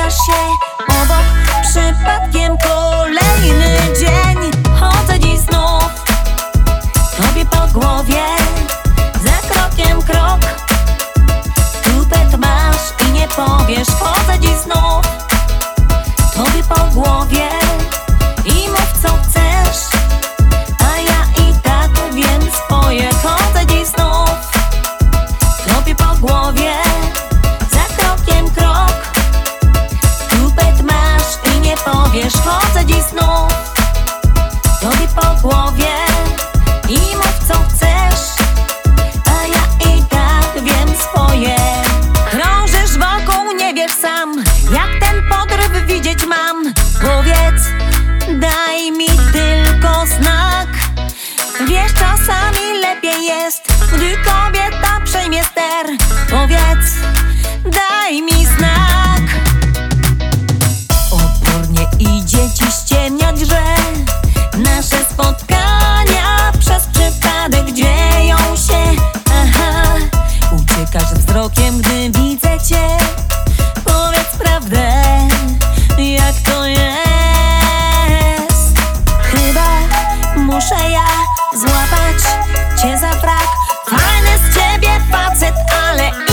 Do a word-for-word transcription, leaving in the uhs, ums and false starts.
Przytrafiasz się obok, przypadkiem kolejny dzień. Chodzę dziś znów tobie po głowie, za krokiem krok. Tupet masz i nie powiesz. Chodzę dziś znów tobie po głowie i mów co chcesz, a ja i tak wiem swoje. Chodzę dziś znów tobie po głowie, za krokiem krok. Tupet masz i nie powiesz. Chodzę dziś znów tobie po głowie i mów co chcesz, a ja i tak wiem swoje. Krążysz wokół, nie wiesz sam, jak ten podryw widzieć mam. Powiedz, daj mi tylko znak. Wiesz, czasami lepiej jest, gdy kobieta przejmie ster. Powiedz, daj mi znak. Opornie idzie ci ściemniać, że nasze spotkania przez przypadek dzieją się. Aha, uciekasz wzrokiem, gdy widzę cię. Powiedz prawdę, jak to jest. Chyba muszę ja złapać cię za frak. Fajny z ciebie facet, ale